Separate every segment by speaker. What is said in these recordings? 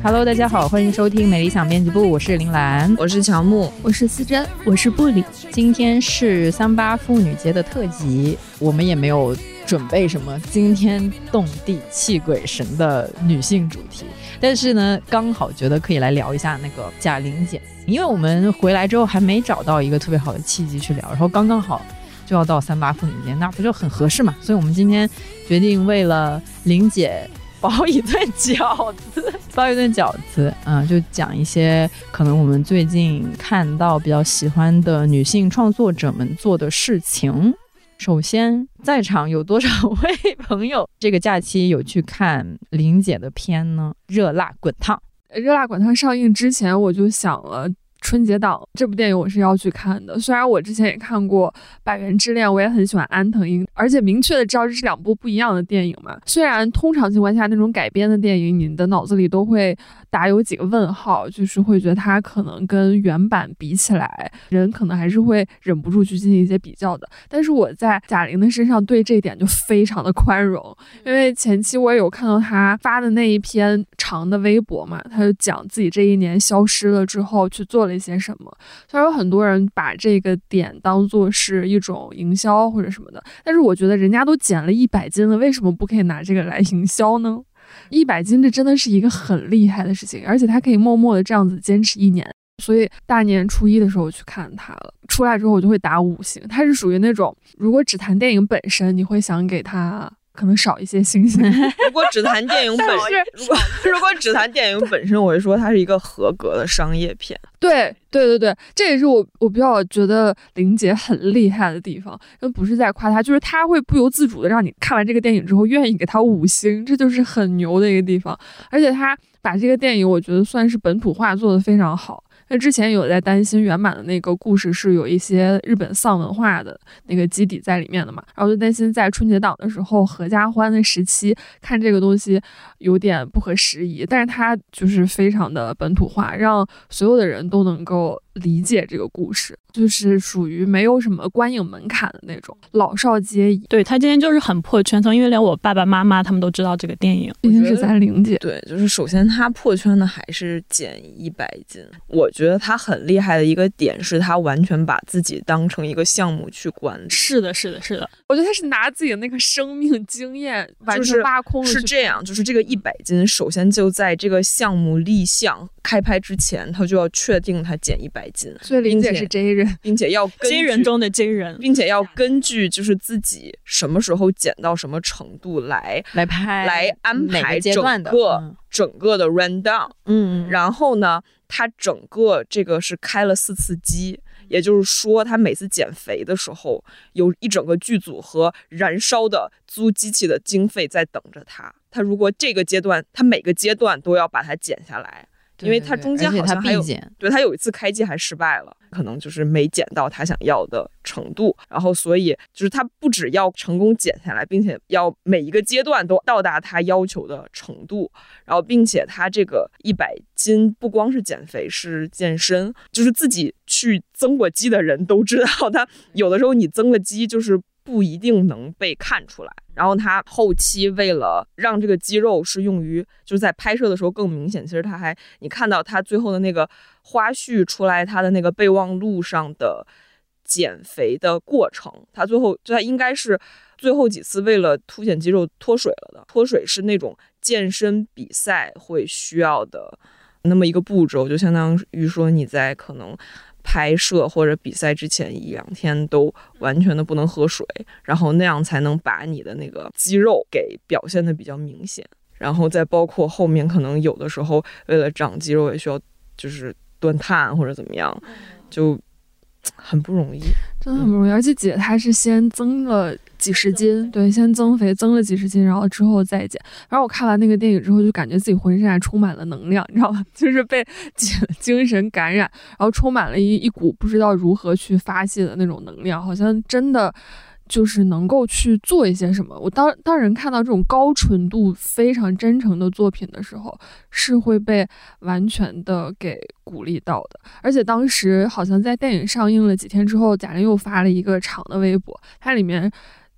Speaker 1: Hello， 大家好，欢迎收听美理想编辑部，我是林兰，
Speaker 2: 我是乔木，
Speaker 3: 我是思珍，我是布里。
Speaker 1: 今天是38妇女节的特辑，我们也没有准备什么惊天动地泣鬼神的女性主题，但是呢刚好觉得可以来聊一下那个贾玲姐，因为我们回来之后还没找到一个特别好的契机去聊，然后刚刚好就要到38妇女节，那不就很合适嘛，所以我们今天决定为了玲姐包一顿饺子，就讲一些可能我们最近看到比较喜欢的女性创作者们做的事情。首先，在场有多少位朋友这个假期有去看玲姐的片呢？热辣滚烫。
Speaker 3: 热辣滚烫上映之前我就想了，春节档这部电影我是要去看的，虽然我之前也看过《百元之恋》，我也很喜欢安藤樱，而且明确的知道这是两部不一样的电影嘛。虽然通常情况下那种改编的电影你的脑子里都会打有几个问号，就是会觉得它可能跟原版比起来，人可能还是会忍不住去进行一些比较的。但是我在贾玲的身上对这一点就非常的宽容，因为前期我也有看到她发的那一篇长的微博嘛，她就讲自己这一年消失了之后去做了一些什么。虽然有很多人把这个点当作是一种营销或者什么的，但是我觉得人家都减了100斤了，为什么不可以拿这个来营销呢？100斤这真的是一个很厉害的事情，而且他可以默默的这样子坚持1年。所以大年初一的时候我去看他了，出来之后我就会打5星。他是属于那种如果只谈电影本身你会想给他可能少一些星星
Speaker 2: 如果只谈电影本身如果只谈电影本身我会说它是一个合格的商业片。
Speaker 3: 对，这也是我比较觉得玲姐很厉害的地方，因为不是在夸她，就是她会不由自主的让你看完这个电影之后愿意给她5星，这就是很牛的一个地方。而且她把这个电影我觉得算是本土化做得非常好。那之前有在担心原版的那个故事是有一些日本丧文化的那个基底在里面的嘛，然后就担心在春节档的时候合家欢的时期看这个东西有点不合时宜，但是它就是非常的本土化，让所有的人都能够理解这个故事，就是属于没有什么观影门槛的那种，老少皆宜。
Speaker 4: 对，他今天就是很破圈层，因为连我爸爸妈妈他们都知道这个电影。
Speaker 3: 毕竟是咱玲姐。
Speaker 2: 对，就是首先他破圈的还是减100斤。我觉得他很厉害的一个点是他完全把自己当成一个项目去管理。
Speaker 4: 是的。
Speaker 3: 我觉得他是拿自己的那个生命经验完全挖空了。
Speaker 2: 是这样，就是这个100斤首先就在这个项目立项开拍之前他就要确定他减100斤，
Speaker 3: 所以玲姐是 J 人，
Speaker 2: 并且要根据
Speaker 4: J 人中的 J 人，
Speaker 2: 并且要根据就是自己什么时候减到什么程度来安排整个的 run down。然后呢他整个这个是开了4次机，也就是说他每次减肥的时候有一整个剧组和燃烧的租机器的经费在等着他如果这个阶段他每个阶段都要把它减下来，因为他中间好像还有他有一次开机还失败了，可能就是没减到他想要的程度，然后所以就是他不只要成功减下来，并且要每一个阶段都到达他要求的程度，然后并且他这个100斤不光是减肥是健身，就是自己去增过肌的人都知道，他有的时候你增了肌就是不一定能被看出来。然后他后期为了让这个肌肉是用于就是在拍摄的时候更明显，其实他还你看到他最后的那个花絮出来，他的那个备忘录上的减肥的过程，他最后就他应该是最后几次为了凸显肌肉脱水了的。脱水是那种健身比赛会需要的那么一个步骤，就相当于说你在可能拍摄或者比赛之前1-2天都完全的不能喝水，然后那样才能把你的那个肌肉给表现的比较明显。然后再包括后面可能有的时候为了长肌肉也需要就是断碳或者怎么样，就很不容易，
Speaker 3: 真的很不容易。而且姐她是先增了几十斤，对，先增肥增了几十斤，然后之后再减。然后我看完那个电影之后就感觉自己浑身还充满了能量，你知道吗？就是被精神感染，然后充满了一股不知道如何去发泄的那种能量，好像真的就是能够去做一些什么。我当人看到这种高纯度非常真诚的作品的时候，是会被完全的给鼓励到的。而且当时好像在电影上映了几天之后，贾玲又发了一个长的微博，它里面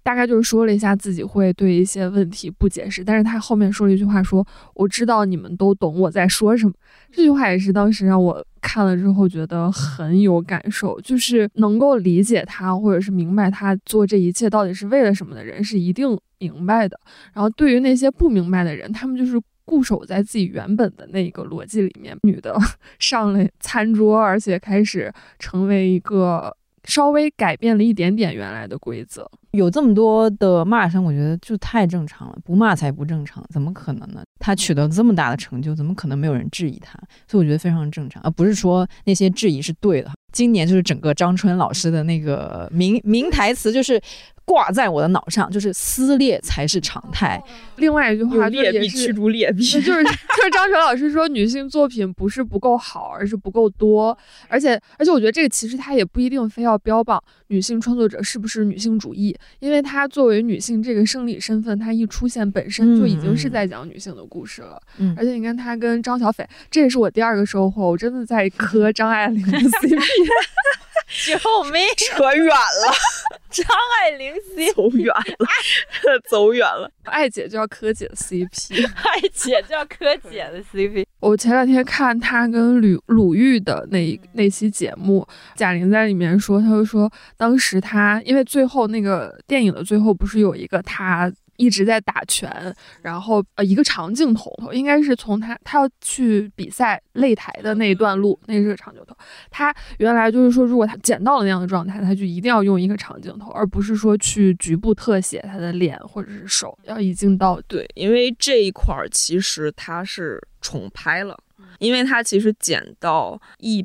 Speaker 3: 大概就是说了一下自己会对一些问题不解释，但是他后面说了一句话说我知道你们都懂我在说什么。这句话也是当时让我看了之后觉得很有感受，就是能够理解他或者是明白他做这一切到底是为了什么的人是一定明白的，然后对于那些不明白的人，他们就是固守在自己原本的那个逻辑里面。女的上了餐桌，而且开始成为一个稍微改变了一点点原来的规则。
Speaker 1: 有这么多的骂声，我觉得就太正常了，不骂才不正常，怎么可能呢？他取得这么大的成就，怎么可能没有人质疑他？所以我觉得非常正常，而不是说那些质疑是对的。今年就是整个张春老师的那个名台词就是挂在我的脑上，就是撕裂才是常态。
Speaker 3: 另外一句话就是
Speaker 2: 劣币驱逐劣币，
Speaker 3: 就是张纯老师说女性作品不是不够好，而是不够多。而且我觉得这个其实他也不一定非要标榜女性创作者是不是女性主义，因为她作为女性这个生理身份，她一出现本身就已经是在讲女性的故事了。而且你看她跟张小斐，这也是我第二个收获，我真的在磕张爱玲的 CP。
Speaker 1: 救命！
Speaker 2: 扯远了，
Speaker 1: 张爱玲 CP
Speaker 2: 走远了，
Speaker 3: 爱姐就要柯姐的 CP，
Speaker 1: 爱姐就要柯姐的 CP。
Speaker 3: 我前两天看她跟鲁豫的那期节目，贾玲在里面说，她就说当时她因为最后那个电影的最后不是有一个她一直在打拳，然后一个长镜头，应该是从他要去比赛擂台的那一段路，那是个长镜头。他原来就是说，如果他捡到了那样的状态，他就一定要用一个长镜头，而不是说去局部特写他的脸或者是手，要一镜到底。
Speaker 2: 对，因为这一块其实他是重拍了。因为他其实剪到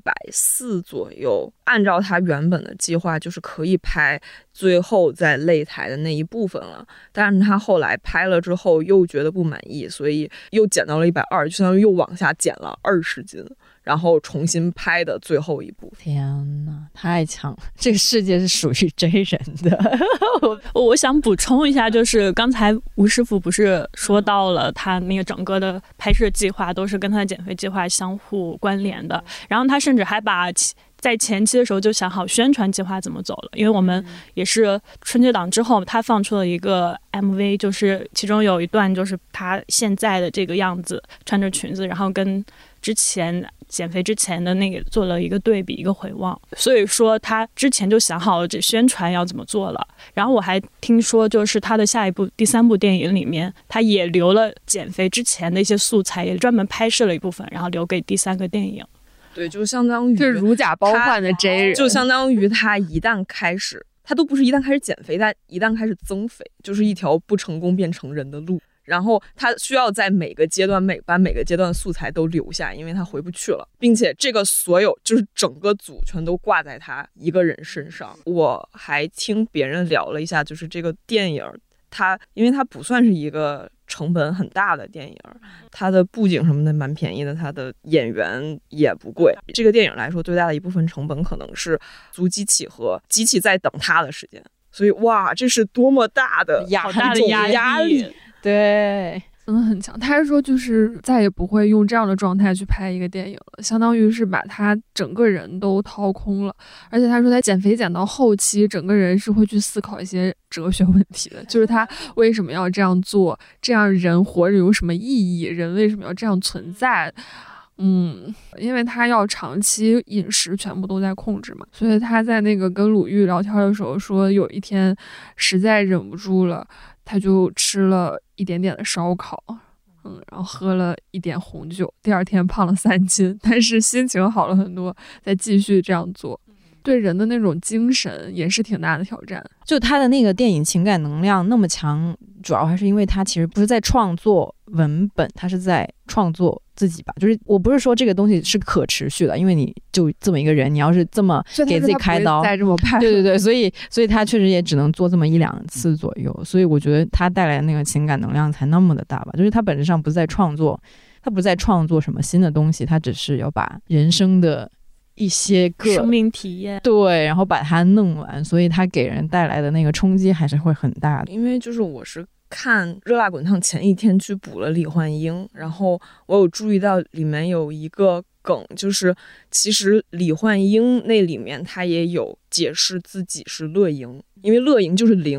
Speaker 2: 140左右，按照他原本的计划就是可以拍最后在擂台的那一部分了，但是他后来拍了之后又觉得不满意，所以又剪到了120，就相当于又往下减了20斤，然后重新拍的最后一部。
Speaker 1: 天哪，太强了！这个世界是属于真人的。
Speaker 4: 我想补充一下，就是刚才吴师傅不是说到了他那个整个的拍摄计划都是跟他的减肥计划相互关联的，然后他甚至还把在前期的时候就想好宣传计划怎么走了，因为我们也是春节档之后他放出了一个 MV， 就是其中有一段就是他现在的这个样子，穿着裙子，然后跟之前减肥之前的那个做了一个对比，一个回望，所以说他之前就想好了这宣传要怎么做了。然后我还听说就是他的下一部第3部电影里面，他也留了减肥之前的一些素材，也专门拍摄了一部分，然后留给第3个电影。
Speaker 2: 对，就相当于
Speaker 3: 就是如假包换的 J 人，
Speaker 2: 就相当于他一旦开始，他都不是一旦开始减肥，他一旦开始增肥，就是一条不成功变成人的路。然后他需要在每个阶段把每个阶段的素材都留下，因为他回不去了，并且这个所有就是整个组全都挂在他一个人身上。我还听别人聊了一下，就是这个电影因为它不算是一个成本很大的电影，它的布景什么的蛮便宜的，它的演员也不贵。这个电影来说最大的一部分成本可能是租机器和机器在等它的时间，所以哇，这是多么大的压力。
Speaker 1: 对，
Speaker 3: 真的很强。他是说就是再也不会用这样的状态去拍一个电影了，相当于是把他整个人都掏空了。而且他说他减肥减到后期，整个人是会去思考一些哲学问题的，就是他为什么要这样做，这样人活着有什么意义，人为什么要这样存在。因为他要长期饮食全部都在控制嘛，所以他在那个跟鲁豫聊天的时候说，有一天实在忍不住了，他就吃了一点点的烧烤，然后喝了一点红酒，第2天胖了3斤，但是心情好了很多，再继续这样做。对人的那种精神也是挺大的挑战。
Speaker 1: 就他的那个电影情感能量那么强，主要还是因为他其实不是在创作文本，他是在创作自己吧。就是我不是说这个东西是可持续的，因为你就这么一个人，你要是这么给自己开刀，
Speaker 3: 再这么拍，
Speaker 1: 对，所以他确实也只能做这么1-2次左右。所以我觉得他带来的那个情感能量才那么的大吧。就是他本质上不是在创作，他不是在创作什么新的东西，他只是要把人生的一些个
Speaker 4: 生命体验，
Speaker 1: 对，然后把它弄完，所以它给人带来的那个冲击还是会很大的。
Speaker 2: 因为就是我是看热辣滚烫前一天去补了李焕英，然后我有注意到里面有一个梗，就是其实李焕英那里面她也有解释自己是乐莹，因为乐莹就是0，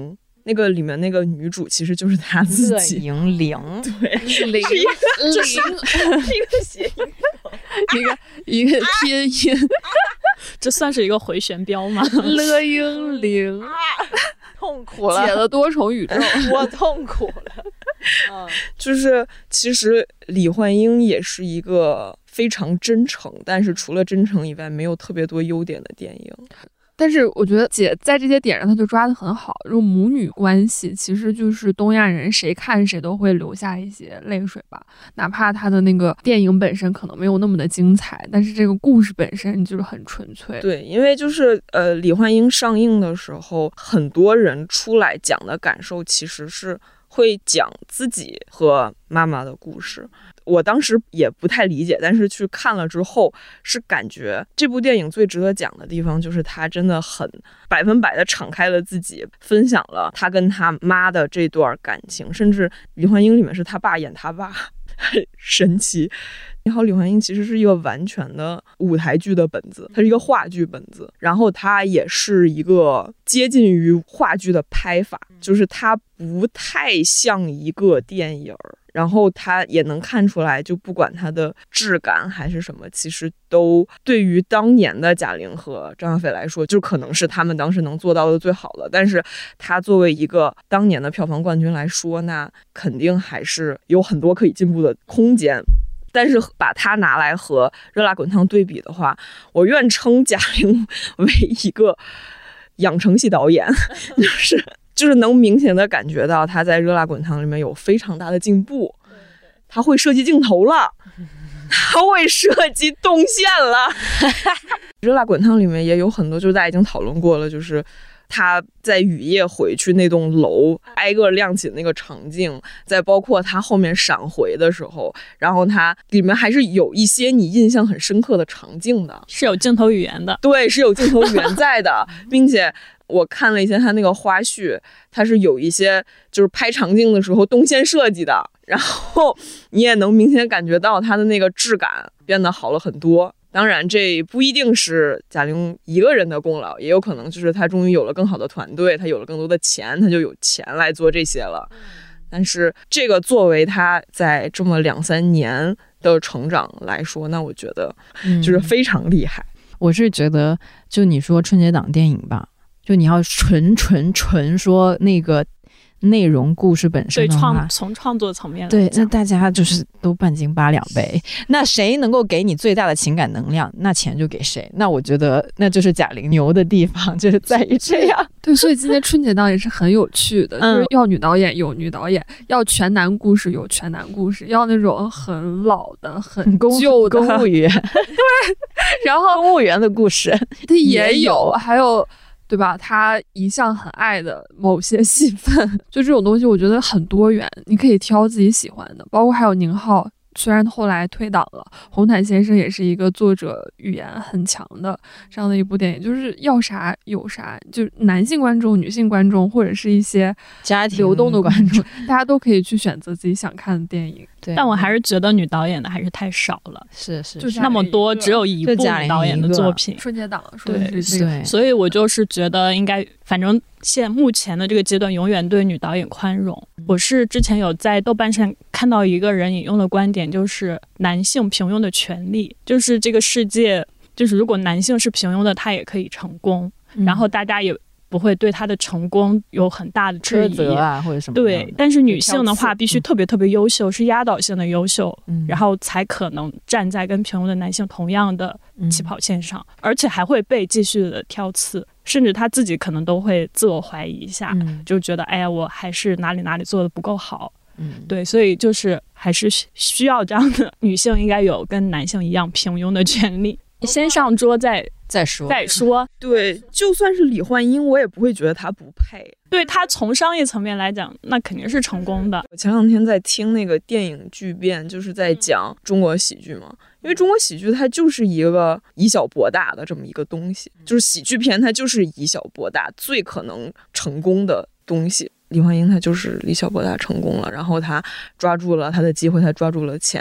Speaker 2: 那个里面那个女主其实就是她自己。
Speaker 1: 乐莹玲，
Speaker 2: 对，
Speaker 3: 零
Speaker 2: 这是一个谐音，
Speaker 3: 一个拼音，
Speaker 4: 这算是一个回旋镖吗？
Speaker 3: 乐莹玲，
Speaker 2: 痛苦了，
Speaker 3: 解了多重宇宙，
Speaker 2: 我痛苦了。就是其实李焕英也是一个非常真诚，但是除了真诚以外没有特别多优点的电影。
Speaker 3: 但是我觉得姐在这些点上她就抓得很好，这种母女关系其实就是东亚人谁看谁都会留下一些泪水吧，哪怕她的那个电影本身可能没有那么的精彩，但是这个故事本身就是很纯粹。
Speaker 2: 对，因为就是李焕英上映的时候，很多人出来讲的感受其实是会讲自己和妈妈的故事。我当时也不太理解，但是去看了之后是感觉这部电影最值得讲的地方就是他真的很100%的敞开了自己，分享了他跟他妈的这段感情，甚至李焕英里面是他爸演他爸，很神奇。你好，李焕英其实是一个完全的舞台剧的本子，它是一个话剧本子，然后它也是一个接近于话剧的拍法，就是它不太像一个电影，然后它也能看出来，就不管它的质感还是什么，其实都对于当年的贾玲和张小斐来说，就可能是他们当时能做到的最好的。但是它作为一个当年的票房冠军来说，那肯定还是有很多可以进步的空间。但是把它拿来和热辣滚烫对比的话，我愿称贾玲为一个养成系导演，就是能明显的感觉到他在热辣滚烫里面有非常大的进步，他会设计镜头了，他会设计动线了。热辣滚烫里面也有很多，就是大家已经讨论过了，就是他在雨夜回去那栋楼挨个亮起那个场景，再包括他后面闪回的时候，然后他里面还是有一些你印象很深刻的场景的，
Speaker 4: 是有镜头语言的。
Speaker 2: 对，是有镜头语言在的，并且我看了一些他那个花絮，他是有一些就是拍场景的时候动线设计的，然后你也能明显感觉到他的那个质感变得好了很多。当然这不一定是贾玲一个人的功劳，也有可能就是他终于有了更好的团队，他有了更多的钱，他就有钱来做这些了。但是这个作为他在这么2-3年的成长来说，那我觉得就是非常厉害。
Speaker 1: 我是觉得就你说春节档电影吧，就你要纯说那个内容故事本身的话，
Speaker 4: 从创作层面来
Speaker 1: 对，那大家就是都半斤八两呗。那谁能够给你最大的情感能量，那钱就给谁。那我觉得那就是贾玲牛的地方，就是在于这样。
Speaker 3: 对，所以今年春节档也是很有趣的，就是要女导演有女导演，要全男故事有全男故事，要那种很老的很旧的
Speaker 1: 公务员
Speaker 3: 对，然后
Speaker 1: 公务员的故事
Speaker 3: 它也有，还有对吧？他一向很爱的某些戏份，就这种东西，我觉得很多元，你可以挑自己喜欢的。包括还有宁浩，虽然后来退档了，红毯先生也是一个作者语言很强的这样的一部电影，就是要啥有啥，就男性观众、女性观众，或者是一些
Speaker 1: 家庭
Speaker 3: 流动的观众，大家都可以去选择自己想看的电影。
Speaker 1: 对，
Speaker 4: 但我还是觉得女导演的还是太少了，
Speaker 3: 就是
Speaker 4: 那么多，只有一部女导演的作品。
Speaker 3: 春节档说的是这个，
Speaker 4: 所以我就是觉得应该，反正目前的这个阶段，永远对女导演宽容。我是之前有在豆瓣上看到一个人引用的观点，就是男性平庸的权利，就是这个世界，就是如果男性是平庸的，他也可以成功，然后大家也不会对他的成功有很大的质疑
Speaker 1: 苛责啊，或者什么。
Speaker 4: 对，但是女性的话必须特别特别优秀，是压倒性的优秀，然后才可能站在跟平庸的男性同样的起跑线上，而且还会被继续的挑刺，甚至他自己可能都会自我怀疑一下，就觉得哎呀，我还是哪里做的不够好。对，所以就是还是需要这样的女性应该有跟男性一样平庸的权利，先上桌再说。
Speaker 2: 对，就算是李焕英，我也不会觉得她不配。
Speaker 4: 对，她从商业层面来讲，那肯定是成功的。
Speaker 2: 我前2天在听那个电影巨变，就是在讲中国喜剧嘛，因为中国喜剧它就是一个以小博大的这么一个东西，就是喜剧片它就是以小博大最可能成功的东西。李焕英她就是以小博大成功了，然后她抓住了她的机会，她抓住了钱，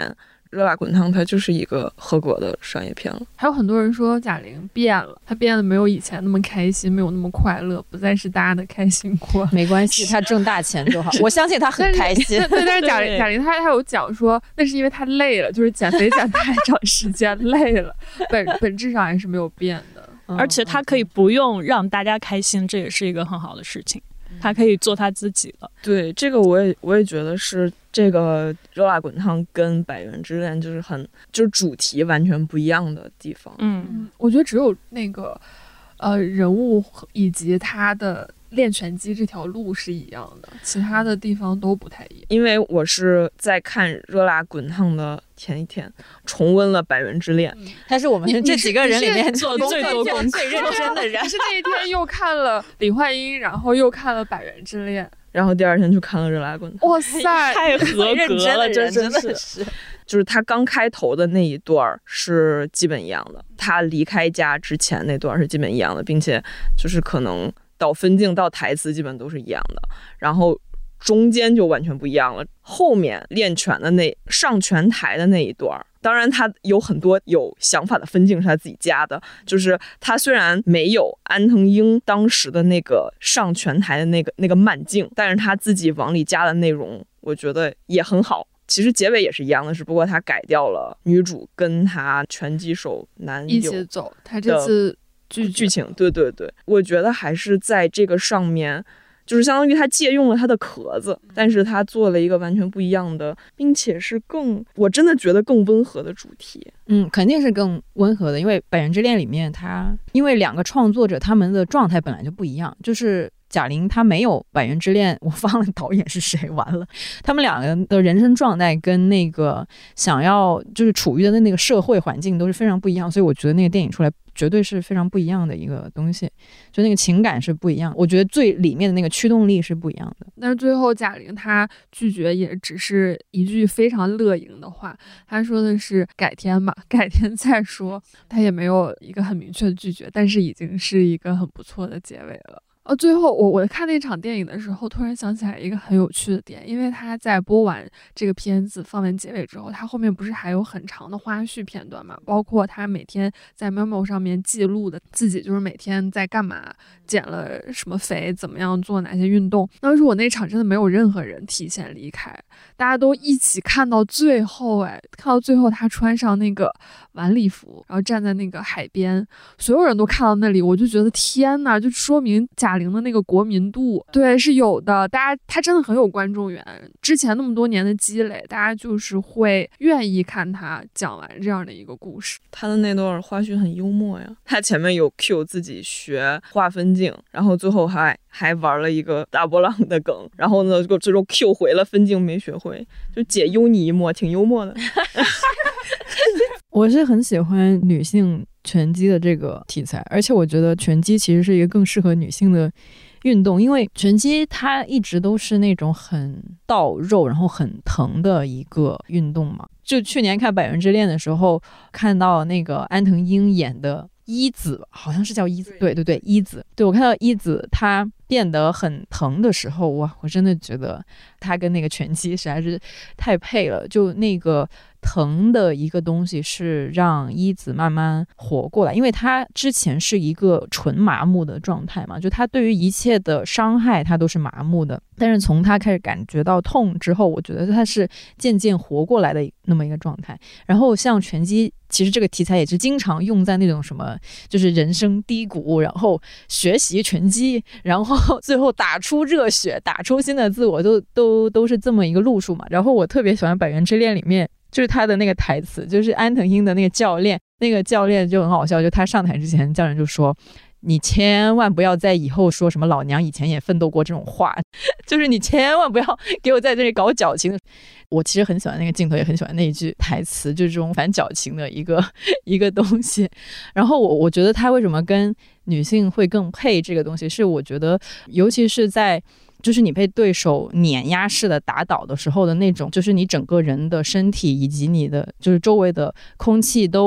Speaker 2: 热辣滚烫它就是一个合格的商业片了。
Speaker 3: 还有很多人说贾玲变了，她变得没有以前那么开心，没有那么快乐，不再是大家的开心果。
Speaker 1: 没关系，她挣大钱就好。我相信她很开心。
Speaker 3: 但是贾玲她有讲说，那是因为她累了，就是减肥减太长时间累了，本质上还是没有变的。
Speaker 4: 而且她可以不用让大家开心，这也是一个很好的事情。她可以做她自己了。
Speaker 2: 对，这个我也觉得是这个热辣滚烫跟百元之恋就是主题完全不一样的地方。
Speaker 3: 我觉得只有那个人物以及他的练拳击这条路是一样的，其他的地方都不太一样。
Speaker 2: 因为我是在看热辣滚烫的前一天重温了百元之恋，
Speaker 1: 他是我们这几个人里面
Speaker 4: 做最多功课
Speaker 1: 最认真的人。
Speaker 3: 是那一天又看了李焕英，然后又看了百元之恋，
Speaker 2: 然后第二天就看了热辣滚烫。
Speaker 3: 哇塞，
Speaker 4: 太合格了，真是。
Speaker 2: 就是他刚开头的那一段是基本一样的，他离开家之前那段是基本一样的，并且就是可能到分镜到台词基本都是一样的，然后中间就完全不一样了。后面练拳的上拳台的那一段，当然他有很多有想法的分镜是他自己加的，就是他虽然没有安藤樱当时的那个上拳台的那个慢镜，但是他自己往里加的内容我觉得也很好。其实结尾也是一样的，只不过他改掉了女主跟他拳击手男友
Speaker 3: 一起走，他这次
Speaker 2: 剧情。对，我觉得还是在这个上面，就是相当于他借用了他的壳子，但是他做了一个完全不一样的，并且是我真的觉得更温和的主题。
Speaker 1: 肯定是更温和的，因为《百元之恋》里面因为两个创作者他们的状态本来就不一样，就是贾玲她没有百元之恋，我忘了导演是谁，完了，他们两个人的人生状态跟那个想要就是处于的那个社会环境都是非常不一样，所以我觉得那个电影出来绝对是非常不一样的一个东西，就那个情感是不一样，我觉得最里面的那个驱动力是不一样的。
Speaker 3: 但是最后贾玲她拒绝也只是一句非常乐莹的话，她说的是改天吧，改天再说，她也没有一个很明确的拒绝，但是已经是一个很不错的结尾了。最后我看那场电影的时候，突然想起来一个很有趣的点，因为他在播完这个片子放完结尾之后，他后面不是还有很长的花絮片段嘛？包括他每天在 memo 上面记录的自己就是每天在干嘛，减了什么肥，怎么样做哪些运动。当时我那场真的没有任何人提前离开，大家都一起看到最后，看到最后他穿上那个晚礼服，然后站在那个海边，所有人都看到那里，我就觉得天哪，就说明贾玲的那个国民度对是有的，他真的很有观众缘，之前那么多年的积累，大家就是会愿意看他讲完这样的一个故事。
Speaker 2: 他的那段花絮很幽默呀，他前面有 cue 自己学画分镜，然后最后还玩了一个大波浪的梗，然后呢最终 cue 回了分镜没学会，就姐幽你一默，挺幽默的。
Speaker 1: 我是很喜欢女性拳击的这个题材，而且我觉得拳击其实是一个更适合女性的运动，因为拳击它一直都是那种很到肉然后很疼的一个运动嘛。就去年看《百元之恋》的时候，看到那个安藤樱演的一子，好像是叫一子，对，一子，对，我看到一子她变得很疼的时候，哇，我真的觉得她跟那个拳击实在是太配了，就那个疼的一个东西是让一子慢慢活过来，因为他之前是一个纯麻木的状态嘛，就他对于一切的伤害他都是麻木的，但是从他开始感觉到痛之后，我觉得他是渐渐活过来的那么一个状态。然后像拳击，其实这个题材也是经常用在那种什么就是人生低谷，然后学习拳击，然后最后打出热血，打出新的自我，都是这么一个路数嘛。然后我特别喜欢《百元之恋》里面就是他的那个台词，就是安藤樱的那个教练就很好笑，就他上台之前教练就说，你千万不要在以后说什么老娘以前也奋斗过这种话，就是你千万不要给我在这里搞矫情。我其实很喜欢那个镜头，也很喜欢那一句台词，就是这种反矫情的一个东西。然后我觉得他为什么跟女性会更配这个东西，是我觉得尤其是在就是你被对手碾压式的打倒的时候的那种，就是你整个人的身体以及你的就是周围的空气都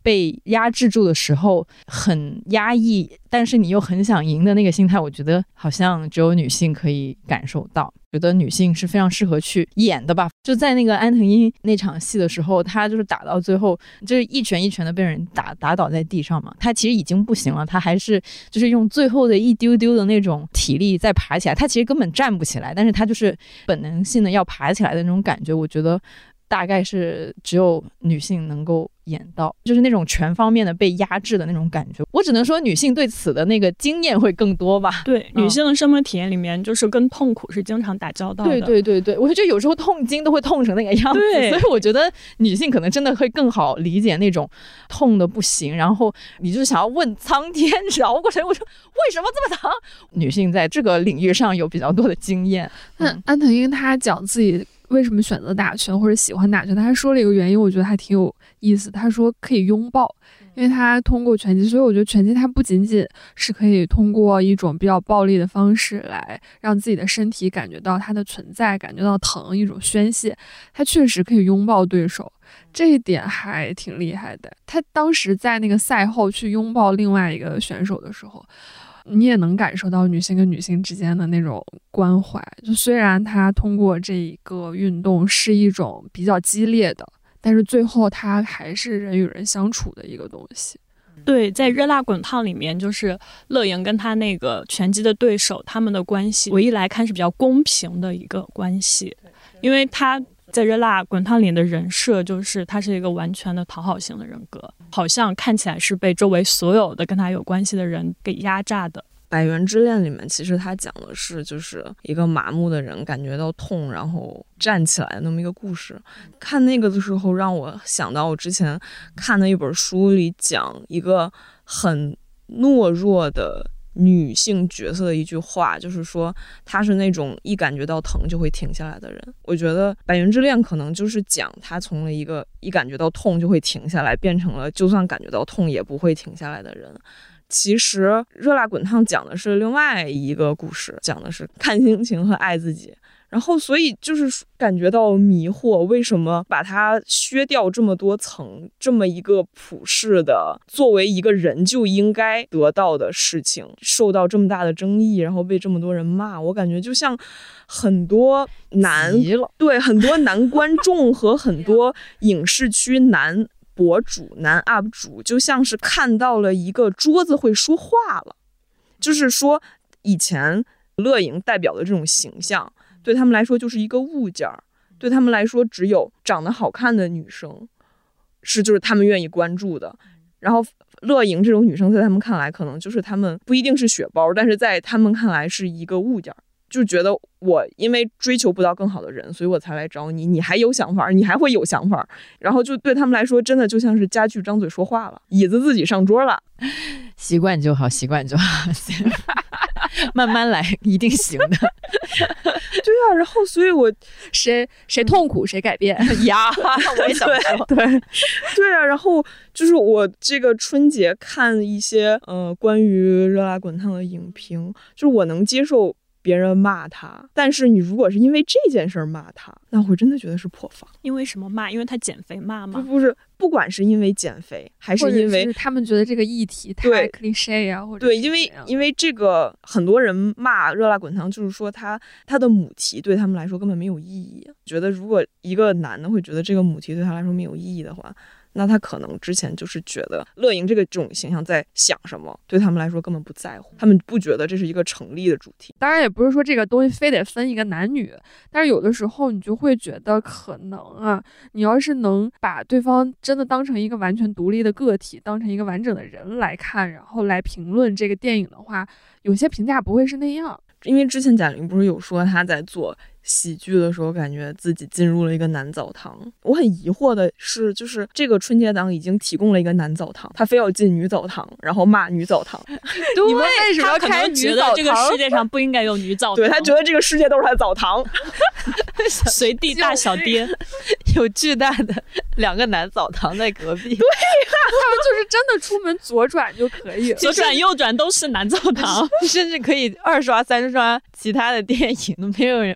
Speaker 1: 被压制住的时候很压抑，但是你又很想赢的那个心态，我觉得好像只有女性可以感受到。觉得女性是非常适合去演的吧。就在那个安藤樱那场戏的时候，她就是打到最后就是一拳一拳的被人打倒在地上嘛，她其实已经不行了，她还是就是用最后的一丢丢的那种体力再爬起来，她其实根本站不起来，但是她就是本能性的要爬起来的那种感觉，我觉得大概是只有女性能够演到，就是那种全方面的被压制的那种感觉。我只能说女性对此的那个经验会更多吧。
Speaker 4: 对，女性的生命体验里面就是跟痛苦是经常打交道的。
Speaker 1: 对对对对，我觉得有时候痛经都会痛成那个样子，所以我觉得女性可能真的会更好理解那种痛的不行，然后你就是想要问苍天饶过谁，我说为什么这么疼。女性在这个领域上有比较多的经验。
Speaker 3: 那安藤樱她讲自己为什么选择打拳或者喜欢打拳，他还说了一个原因，我觉得还挺有意思。他说可以拥抱，因为他通过拳击，所以我觉得拳击它不仅仅是可以通过一种比较暴力的方式来让自己的身体感觉到它的存在，感觉到疼，一种宣泄。他确实可以拥抱对手，这一点还挺厉害的。他当时在那个赛后去拥抱另外一个选手的时候，你也能感受到女性跟女性之间的那种关怀。就虽然它通过这一个运动是一种比较激烈的，但是最后它还是人与人相处的一个东西。
Speaker 4: 对，在热辣滚烫里面，就是乐莹跟他那个拳击的对手，他们的关系唯一来看是比较公平的一个关系，因为他在热辣滚烫里的人设就是他是一个完全的讨好型的人格，好像看起来是被周围所有的跟他有关系的人给压榨的。
Speaker 2: 百元之恋里面其实他讲的是就是一个麻木的人感觉到痛然后站起来的那么一个故事。看那个的时候让我想到我之前看的一本书里讲一个很懦弱的女性角色的一句话，就是说她是那种一感觉到疼就会停下来的人。我觉得百元之恋可能就是讲她从了一个一感觉到痛就会停下来，变成了就算感觉到痛也不会停下来的人。其实热辣滚烫讲的是另外一个故事，讲的是看心情和爱自己。然后所以就是感觉到迷惑，为什么把它削掉这么多层，这么一个普世的作为一个人就应该得到的事情受到这么大的争议，然后被这么多人骂。我感觉就像很多对很多男观众和很多影视区男博主男 UP 主就像是看到了一个桌子会说话了，就是说以前乐莹代表的这种形象对他们来说就是一个物件，对他们来说只有长得好看的女生是就是他们愿意关注的，然后乐莹这种女生在他们看来可能就是他们不一定是血包，但是在他们看来是一个物件，就觉得我因为追求不到更好的人所以我才来找你，你还有想法，你还会有想法，然后就对他们来说真的就像是家具张嘴说话了，椅子自己上桌了。
Speaker 1: 习惯就好，习惯就好慢慢来一定行的。
Speaker 2: 对啊，然后所以我
Speaker 3: 谁痛苦谁改变
Speaker 1: 呀我也想说
Speaker 2: 对啊，然后就是我这个春节看一些关于热辣滚烫的影评，就是我能接受别人骂他，但是你如果是因为这件事骂他，那我真的觉得是破防。
Speaker 4: 因为什么骂？因为他减肥骂吗？
Speaker 2: 不是，不管是因为减肥还是因为
Speaker 3: 他们觉得这个议题太 cliché 啊，或者
Speaker 2: 对，因为这个很多人骂热辣滚烫就是说他的母题对他们来说根本没有意义，觉得如果一个男的会觉得这个母题对他来说没有意义的话，那他可能之前就是觉得乐莹这种形象在想什么，对他们来说根本不在乎，他们不觉得这是一个成立的主题。
Speaker 3: 当然也不是说这个东西非得分一个男女，但是有的时候你就会觉得可能啊，你要是能把对方真的当成一个完全独立的个体，当成一个完整的人来看，然后来评论这个电影的话，有些评价不会是那样。
Speaker 2: 因为之前贾玲不是有说她在做喜剧的时候感觉自己进入了一个男澡堂，我很疑惑的是就是这个春节档已经提供了一个男澡堂，他非要进女澡堂然后骂女澡堂
Speaker 3: 你们为什么要开女澡堂？
Speaker 4: 他可能觉得这个世界上不应该有女澡堂，
Speaker 2: 对，他觉得这个世界都是他的澡堂
Speaker 4: 随地大小爹
Speaker 1: 有巨大的两个男澡堂在隔壁。对
Speaker 3: 呀，他们就是真的出门左转就可以，
Speaker 4: 左转右转都是男澡堂
Speaker 1: 甚至可以2刷3刷其他的电影都没有人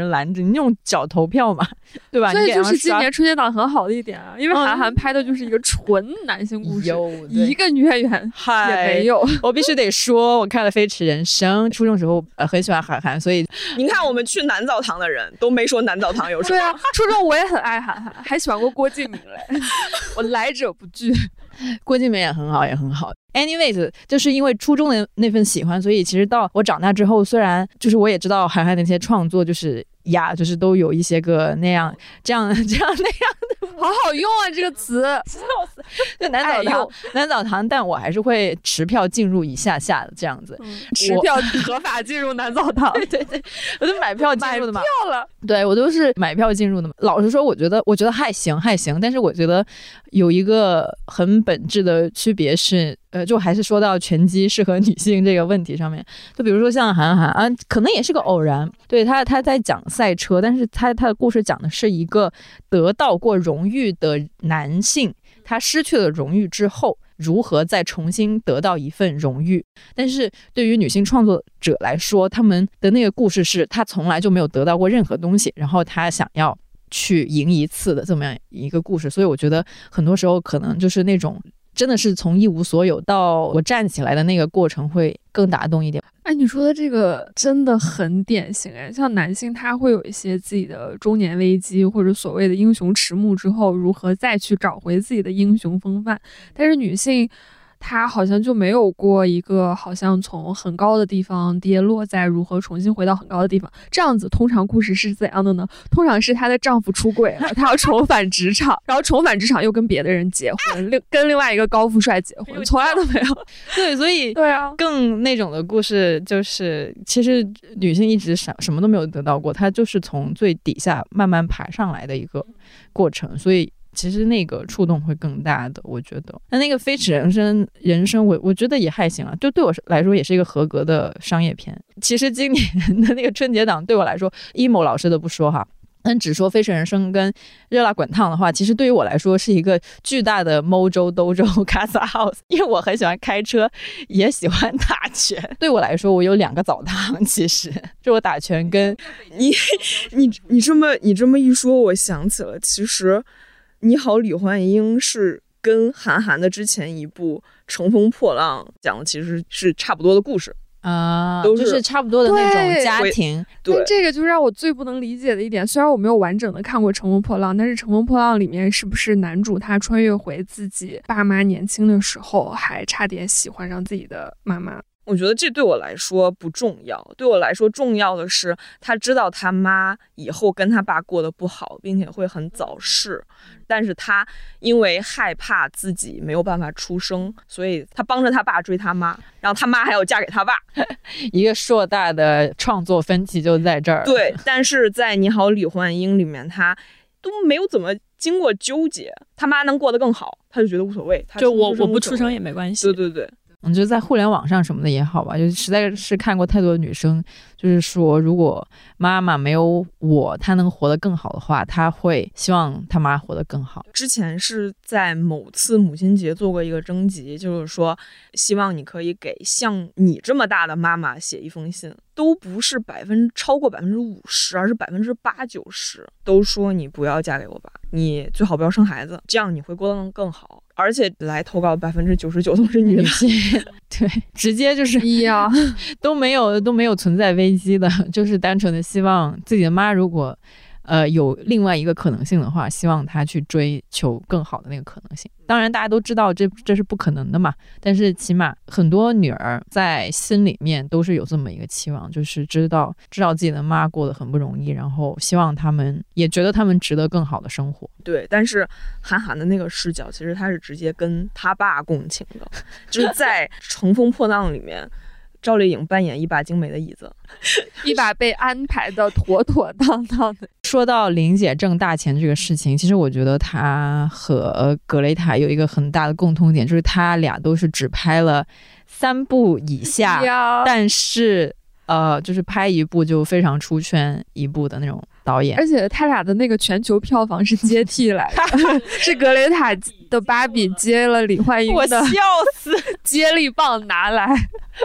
Speaker 1: 人拦着，你那种脚投票嘛，对吧？
Speaker 3: 所以就是今年春节档很好的一点啊，因为韩寒拍的就是一个纯男性故事，一个女演员也没有。
Speaker 1: 我必须得说，我看了《飞驰人生》，初中时候很喜欢韩寒，所以
Speaker 2: 你看我们去南澡堂的人都没说南澡堂有什么。
Speaker 3: 对啊，初中我也很爱韩寒，还喜欢过郭敬明嘞，我来者不拒。
Speaker 1: 郭敬明也很好，也很好。anyways， 就是因为初中的那份喜欢，所以其实到我长大之后，虽然就是我也知道韩寒那些创作就是就是都有一些个那样这样那样的，
Speaker 3: 好好用啊这个词，
Speaker 1: 笑死！就南澡堂，但我还是会持票进入一下的这样子，
Speaker 3: 持票合法进入南澡堂。
Speaker 1: 对，我都买票进入的嘛，
Speaker 3: 买票了。
Speaker 1: 对，我都是买票进入的嘛。老实说，我觉得还行，但是我觉得有一个很本质的区别是。就还是说到拳击适合女性这个问题上面，就比如说像韩寒啊，可能也是个偶然，对他在讲赛车，但是他的故事讲的是一个得到过荣誉的男性，他失去了荣誉之后，如何再重新得到一份荣誉。但是对于女性创作者来说，他们的那个故事是他从来就没有得到过任何东西，然后他想要去赢一次的这么样一个故事。所以我觉得很多时候可能就是那种真的是从一无所有到我站起来的那个过程会更打动一点。
Speaker 3: 哎，你说的这个真的很典型哎，像男性他会有一些自己的中年危机或者所谓的英雄迟暮之后，如何再去找回自己的英雄风范，但是女性他好像就没有过一个好像从很高的地方跌落，再如何重新回到很高的地方，这样子通常故事是怎样的呢？通常是她的丈夫出轨了，她要重返职场，然后重返职场又跟别的人结婚，跟另外一个高富帅结婚，从来都没有。
Speaker 1: 对，所以
Speaker 3: 对啊，
Speaker 1: 更那种的故事就是其实女性一直什么都没有得到过，她就是从最底下慢慢爬上来的一个过程，所以其实那个触动会更大的，我觉得。那个飞驰人生我觉得也还行啊，就对我来说也是一个合格的商业片。其实今年的那个春节档对我来说，emo 老师的不说哈，但只说飞驰人生跟热辣滚烫的话，其实对于我来说是一个巨大的 Mojo Dojo Casa House， 因为我很喜欢开车，也喜欢打拳。对我来说，我有2个澡堂，其实就我打拳跟
Speaker 2: 你这么一说，我想起了，其实你好李焕英是跟韩寒的之前一部《乘风破浪》讲的其实是差不多的故事
Speaker 1: 啊，就是差不多的那种家庭。
Speaker 3: 对，但这个就让我最不能理解的一点，虽然我没有完整的看过《乘风破浪》，但是《乘风破浪》里面是不是男主他穿越回自己爸妈年轻的时候，还差点喜欢上自己的妈妈？
Speaker 2: 我觉得这对我来说不重要，对我来说重要的是他知道他妈以后跟他爸过得不好，并且会很早逝，但是他因为害怕自己没有办法出生，所以他帮着他爸追他妈，然后他妈还要嫁给他爸，
Speaker 1: 一个硕大的创作分歧就在这儿。
Speaker 2: 对，但是在你好李焕英里面，他都没有怎么经过纠结，他妈能过得更好，他就觉得无所谓，
Speaker 4: 就我不出生也没关系。
Speaker 2: 对。
Speaker 1: 我觉得在互联网上什么的也好吧，就实在是看过太多的女生，就是说如果妈妈没有我，她能活得更好的话，她会希望她妈活得更好。
Speaker 2: 之前是在某次母亲节做过一个征集，就是说希望你可以给像你这么大的妈妈写一封信，都不是超过50%，而是80%-90%都说你不要嫁给我爸，你最好不要生孩子，这样你会过得更好。而且来投稿99%都是女性，
Speaker 1: 对，直接就是都没有存在危机的，就是单纯的希望自己的妈如果有另外一个可能性的话，希望她去追求更好的那个可能性。当然大家都知道这是不可能的嘛，但是起码很多女儿在心里面都是有这么一个期望，就是知道自己的妈过得很不容易，然后希望他们也觉得他们值得更好的生活。
Speaker 2: 对，但是韩寒的那个视角其实他是直接跟他爸共情的，就是在《乘风破浪》里面赵丽颖扮演一把精美的椅子，
Speaker 3: 一把被安排的妥妥当当的。
Speaker 1: 说到玲姐挣大钱这个事情，其实我觉得她和格雷塔有一个很大的共通点，就是他俩都是只拍了3部以下，但是就是拍一部就非常出圈一部的那种导演。
Speaker 3: 而且他俩的那个全球票房是接替来的，是格雷塔的芭比接了李焕英的，
Speaker 1: 我笑死，
Speaker 3: 接力棒拿来。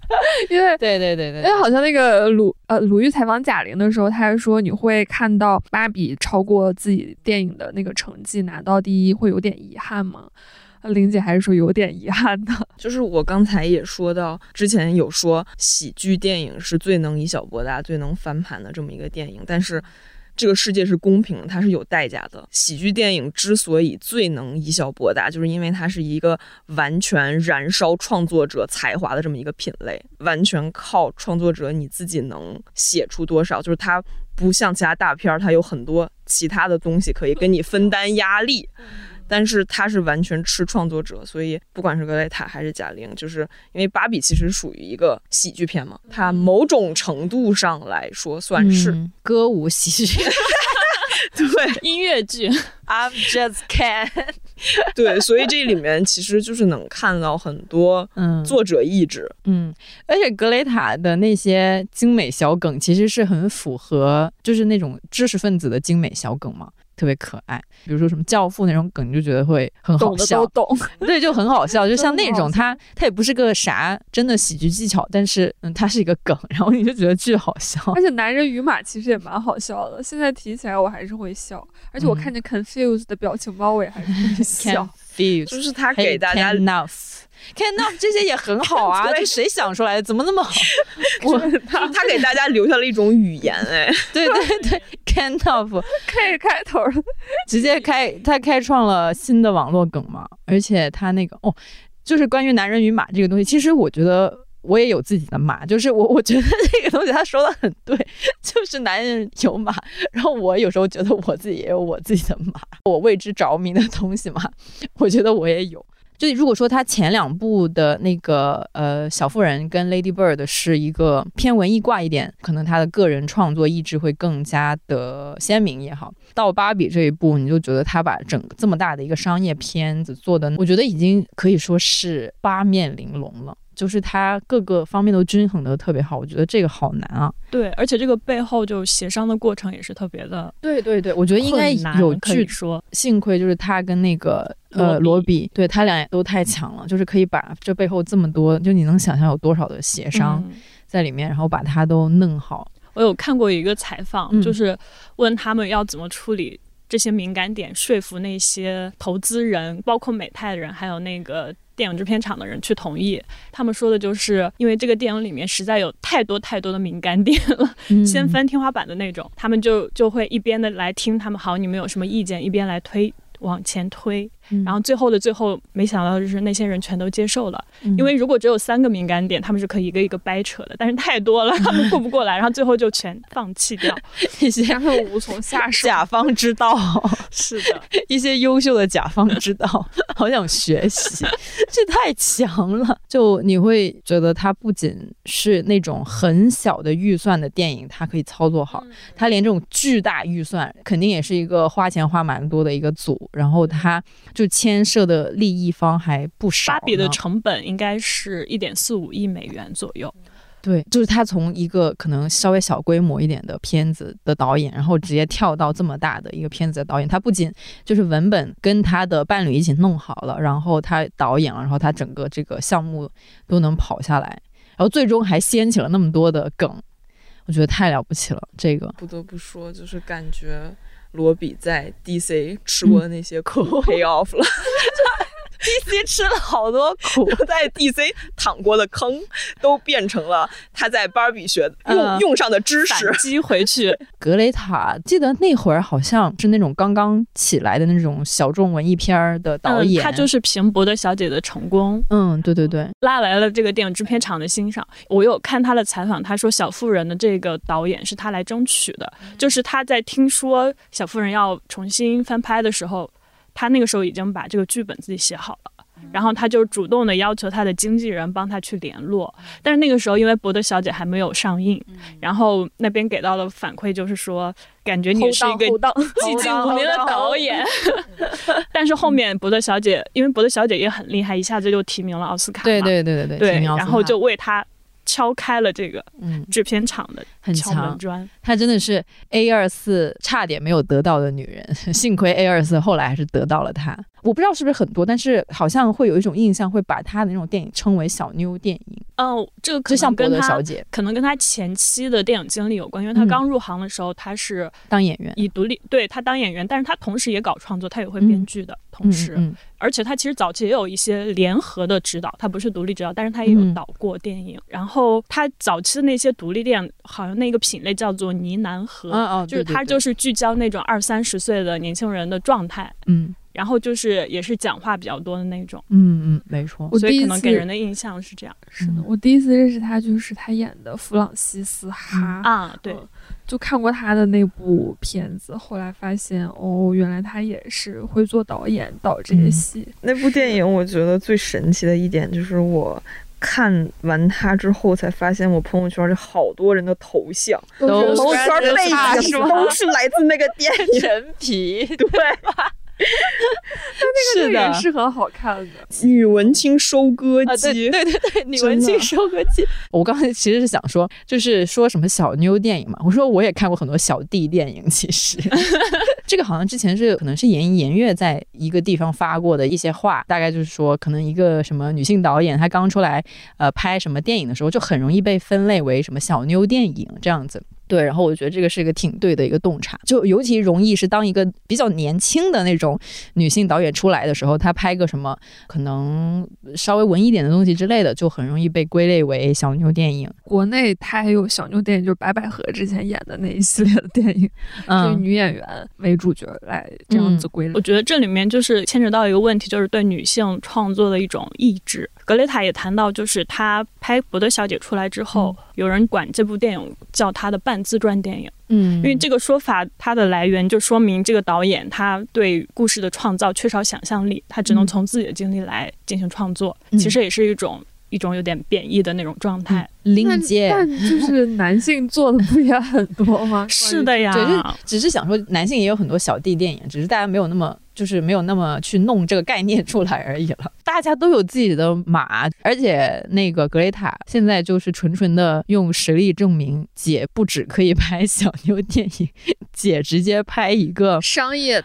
Speaker 3: 因为
Speaker 1: 对，
Speaker 3: 因为好像那个鲁豫采访贾玲的时候，他还说你会看到芭比超过自己电影的那个成绩拿到第一，会有点遗憾吗？玲姐还是说有点遗憾的。
Speaker 2: 就是我刚才也说到，之前有说喜剧电影是最能以小博大、最能翻盘的这么一个电影，但是这个世界是公平的，它是有代价的。喜剧电影之所以最能以小博大，就是因为它是一个完全燃烧创作者才华的这么一个品类，完全靠创作者你自己能写出多少，就是它不像其他大片，它有很多其他的东西可以跟你分担压力。但是它是完全吃创作者，所以不管是格雷塔还是贾玲，就是因为芭比其实属于一个喜剧片嘛，它某种程度上来说算是
Speaker 1: 歌舞喜剧
Speaker 2: 对，
Speaker 4: 音乐剧
Speaker 1: I'm just can
Speaker 2: 对，所以这里面其实就是能看到很多作者意志。
Speaker 1: 而且格雷塔的那些精美小梗其实是很符合就是那种知识分子的精美小梗嘛，特别可爱。比如说什么教父那种梗，就觉得会很好笑，
Speaker 3: 懂的都懂
Speaker 1: 对，就很好笑。就像那种它也不是个啥真的喜剧技巧，但是它是一个梗，然后你就觉得巨好笑。
Speaker 3: 而且男人与马其实也蛮好笑的，现在提起来我还是会笑，而且我看见 confused 的表情包我也还是会笑。
Speaker 2: 就是他给大家
Speaker 1: enough 这些也很好啊，就谁想出来的，怎么那么好？
Speaker 2: 他给大家留下了一种语言，哎，
Speaker 1: 对 enough
Speaker 3: K 开头的，
Speaker 1: 直接他开创了新的网络梗嘛。而且他那个就是关于男人与马这个东西，其实我觉得我也有自己的马，就是我觉得这个东西他说的很对，就是男人有马，然后我有时候觉得我自己也有我自己的马，我为之着迷的东西嘛，我觉得我也有。就如果说他前2部的那个小妇人跟 Lady Bird 是一个偏文艺挂一点，可能他的个人创作意志会更加的鲜明也好，到芭比这一部你就觉得他把这么大的一个商业片子做的，我觉得已经可以说是八面玲珑了，就是它各个方面都均衡的特别好，我觉得这个好难啊。
Speaker 4: 对，而且这个背后就协商的过程也是特别的，
Speaker 1: 对，我觉得应该有剧
Speaker 4: 说，
Speaker 1: 幸亏就是他跟那个罗比，对他俩也都太强了，就是可以把这背后这么多，就你能想象有多少的协商在里面，然后把它都弄好。
Speaker 4: 我有看过一个采访，就是问他们要怎么处理这些敏感点，说服那些投资人，包括美泰的人，还有那个电影制片厂的人去同意。他们说的就是因为这个电影里面实在有太多的敏感点了，掀翻天花板的那种，他们就会一边的来听他们好，你们有什么意见，一边来往前推，然后最后没想到就是那些人全都接受了，因为如果只有3个敏感点他们是可以一个一个掰扯的，但是太多了他们过不过来，然后最后就全放弃掉
Speaker 1: 一些
Speaker 3: 无从下手。
Speaker 1: 甲方之道
Speaker 4: 是的，
Speaker 1: 一些优秀的甲方之道好想学习这太强了。就你会觉得它不仅是那种很小的预算的电影它可以操作好，它连这种巨大预算肯定也是一个花钱花蛮多的一个组，然后它就牵涉的利益方还不少。
Speaker 4: 芭比的成本应该是1.45亿美元左右。
Speaker 1: 对，就是他从一个可能稍微小规模一点的片子的导演，然后直接跳到这么大的一个片子的导演，他不仅就是文本跟他的伴侣一起弄好了，然后他导演了，然后他整个这个项目都能跑下来，然后最终还掀起了那么多的梗，我觉得太了不起了。这个
Speaker 2: 不得不说，就是感觉罗比在 DC 吃过的那些苦 pay off 了
Speaker 1: DC 吃了好多苦，
Speaker 2: 在 DC 淌过的坑都变成了他在芭比学用上的知识，
Speaker 4: 反击回去。
Speaker 1: 格雷塔记得那会儿好像是那种刚刚起来的那种小众文艺片的导演，
Speaker 4: 他就是凭伯德小姐的成功，
Speaker 1: 对，
Speaker 4: 拉来了这个电影制片厂的欣赏。我有看他的采访，他说小妇人的这个导演是他来争取的，就是他在听说小妇人要重新翻拍的时候，他那个时候已经把这个剧本自己写好了，然后他就主动的要求他的经纪人帮他去联络。但是那个时候因为伯德小姐还没有上映，然后那边给到的反馈就是说感觉你是一个寂寂无名的导演但是后面伯德小姐，因为伯德小姐也很厉害，一下子就提名了奥斯卡嘛，对，然后就为他敲开了这个制片厂的敲门砖。
Speaker 1: 她真的是 A24 差点没有得到的女人，幸亏 A24 后来还是得到了她。 我不知道是不是很多，但是好像会有一种印象，会把他的那种电影称为小妞电影。
Speaker 4: 这个可
Speaker 1: 能就像
Speaker 4: 跟
Speaker 1: 博德小姐，
Speaker 4: 可能跟他前期的电影经历有关，因为他刚入行的时候，他是
Speaker 1: 当演员，
Speaker 4: 以独立，对，他当演员，但是他同时也搞创作，他也会编剧的，同时，而且他其实早期也有一些联合的指导，他不是独立指导，但是他也有导过电影。然后他早期的那些独立电影，好像那个品类叫做呢喃和，就是他就是聚焦那种20-30岁的年轻人的状态，然后就是也是讲话比较多的那种，
Speaker 1: 没错，
Speaker 4: 所以可能给人的印象是这样。
Speaker 3: 是的，我第一次认识他就是他演的《弗朗西斯哈》
Speaker 4: 对，
Speaker 3: 就看过他的那部片子，后来发现原来他也是会做导演，导这些戏。
Speaker 2: 那部电影我觉得最神奇的一点就是我看完它之后才发现，我朋友圈里好多人的头像
Speaker 1: 朋友圈
Speaker 2: 背景都是来自那个电影
Speaker 1: 陈皮，
Speaker 2: 对。
Speaker 3: 但那个电影是很好看的，
Speaker 2: 女文青收割机，
Speaker 1: 对，女文青收割机。我刚才其实是想说，就是说什么小妞电影嘛，我说我也看过很多小弟电影，其实这个好像之前是可能是颜悦在一个地方发过的一些话，大概就是说可能一个什么女性导演她刚出来拍什么电影的时候，就很容易被分类为什么小妞电影这样子。对，然后我觉得这个是一个挺对的一个洞察，就尤其容易是当一个比较年轻的那种女性导演出来的时候，她拍个什么可能稍微文艺点的东西之类的，就很容易被归类为小妞电影。
Speaker 3: 国内它还有小妞电影，就是白百合之前演的那一系列的电影，就是女演员为主角来这样子归类。
Speaker 4: 我觉得这里面就是牵扯到一个问题，就是对女性创作的一种抑制。格雷塔也谈到，就是她拍《博德小姐》出来之后，有人管这部电影叫她的半自传电影。因为这个说法它的来源就说明这个导演他对故事的创造缺少想象力，他只能从自己的经历来进行创作，其实也是一种有点贬义的那种状态。
Speaker 3: 但就是男性做的不也很多吗？
Speaker 4: 是的呀，
Speaker 1: 只是想说男性也有很多小弟电影，只是大家没有那么去弄这个概念出来而已了。大家都有自己的码，而且那个格雷塔现在就是纯的用实力证明，姐不只可以拍小妞电影，姐直接拍一个
Speaker 3: 商业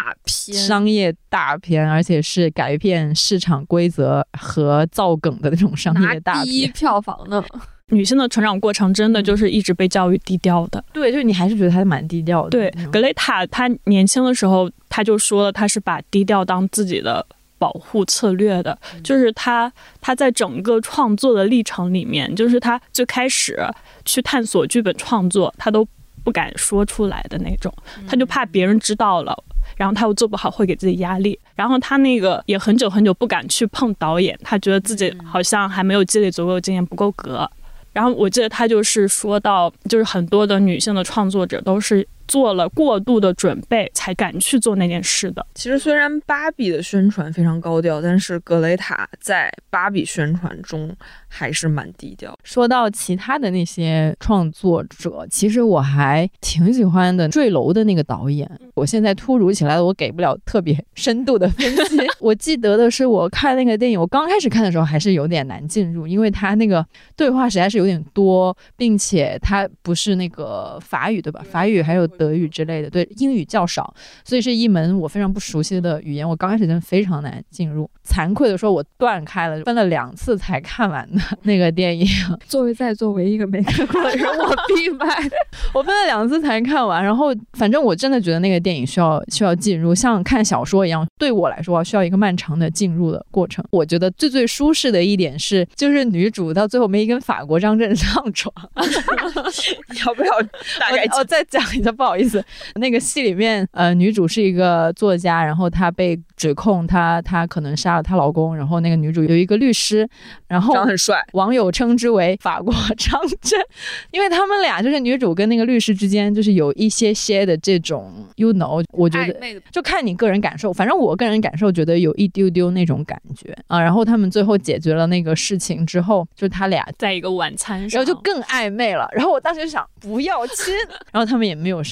Speaker 1: 大片，而且是改变市场规则和造梗的那种商业大片，拿
Speaker 3: 第一票房呢。
Speaker 4: 女性的成长过程真的就是一直被教育低调的。
Speaker 1: 对，就是你还是觉得她蛮低调的。
Speaker 4: 对，格雷塔她年轻的时候，她就说了，她是把低调当自己的保护策略的，就是她在整个创作的历程里面，就是她最开始去探索剧本创作，她都不敢说出来的那种，她就怕别人知道了，然后他又做不好会给自己压力，然后他那个也很久不敢去碰导演，他觉得自己好像还没有积累足够经验，不够格。然后我记得他就是说到，就是很多的女性的创作者都是做了过度的准备才敢去做那件事的。
Speaker 2: 其实虽然芭比的宣传非常高调，但是格雷塔在芭比宣传中还是蛮低调。
Speaker 1: 说到其他的那些创作者，其实我还挺喜欢的坠楼的那个导演，我现在突如其来的我给不了特别深度的分析。我记得的是我看那个电影，我刚开始看的时候还是有点难进入，因为他那个对话实在是有点多，并且他不是那个法语对吧，法语还有德语之类的，对，英语较少，所以是一门我非常不熟悉的语言，我刚开始真的非常难进入。惭愧的说，我断开了，分了2次才看完的那个电影。
Speaker 3: 作为一个没看过的人，我闭麦。
Speaker 1: 我分了2次才看完，然后反正我真的觉得那个电影需要进入，像看小说一样，对我来说需要一个漫长的进入的过程。我觉得最舒适的一点是，就是女主到最后没跟法国张震上床。
Speaker 2: 要不要大概
Speaker 1: 再讲一下？不好意思，那个戏里面女主是一个作家，然后她被指控她可能杀了她老公，然后那个女主有一个律师，然后
Speaker 2: 长得很帅，
Speaker 1: 网友称之为法国张震，因为他们俩就是女主跟那个律师之间就是有一些的这种 you know， 我觉得就看你个人感受，反正我个人感受觉得有一丢丢那种感觉啊。然后他们最后解决了那个事情之后，就他俩
Speaker 4: 在一个晚餐上，
Speaker 1: 然后就更暧昧了。然后我当时就想不要亲，然后他们也没有上